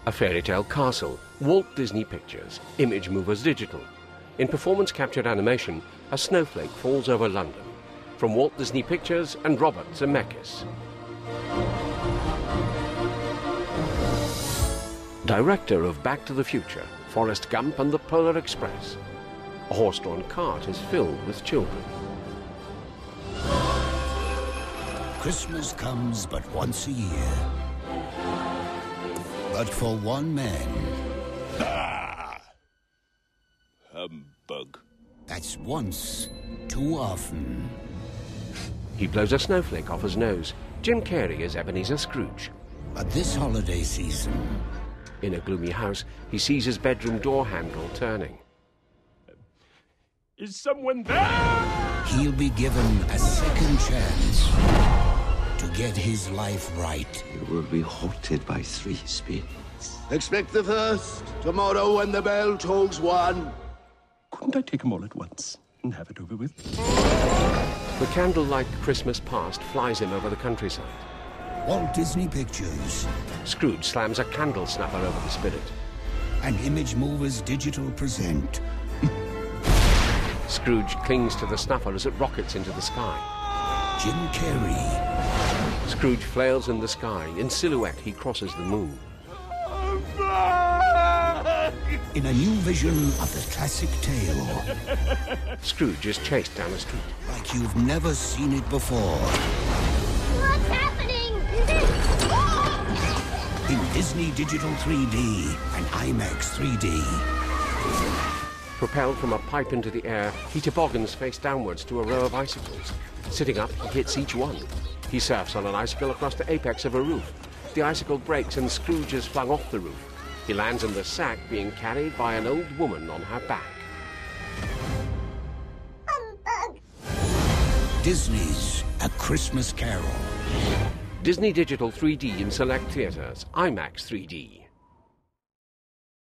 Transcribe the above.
A Fairy Tale Castle, Walt Disney Pictures, Image Movers Digital. In performance-captured animation, a snowflake falls over London. From Walt Disney Pictures and Robert Zemeckis. Director of Back to the Future, Forrest Gump and the Polar Express. A horse-drawn cart is filled with children. Christmas comes but once a year. But for one man... Ah! Humbug. That's once too often. He blows a snowflake off his nose. Jim Carrey is Ebenezer Scrooge. But this holiday season... In a gloomy house, he sees his bedroom door handle turning. Is someone there? He'll be given a second chance to get his life right. You will be halted by 3 spins. Expect the first tomorrow when the bell tolls 1. Couldn't I take them all at once and have it over with? The candlelight Christmas past flies him over the countryside. Walt Disney Pictures Scrooge slams a candle snapper over the spirit. and Image Movers Digital present Scrooge clings to the snuffer as it rockets into the sky. Jim Carrey. Scrooge flails in the sky. In silhouette, he crosses the moon. In a new vision of the classic tale. Scrooge is chased down a street. Like you've never seen it before. What's happening? In Disney Digital 3D and IMAX 3D. Propelled from a pipe into the air, he toboggans face downwards to a row of icicles. Sitting up, he hits each one. He surfs on an icicle across the apex of a roof. The icicle breaks and Scrooge is flung off the roof. He lands in the sack being carried by an old woman on her back. Disney's A Christmas Carol. Disney Digital 3D in select theatres, IMAX 3D.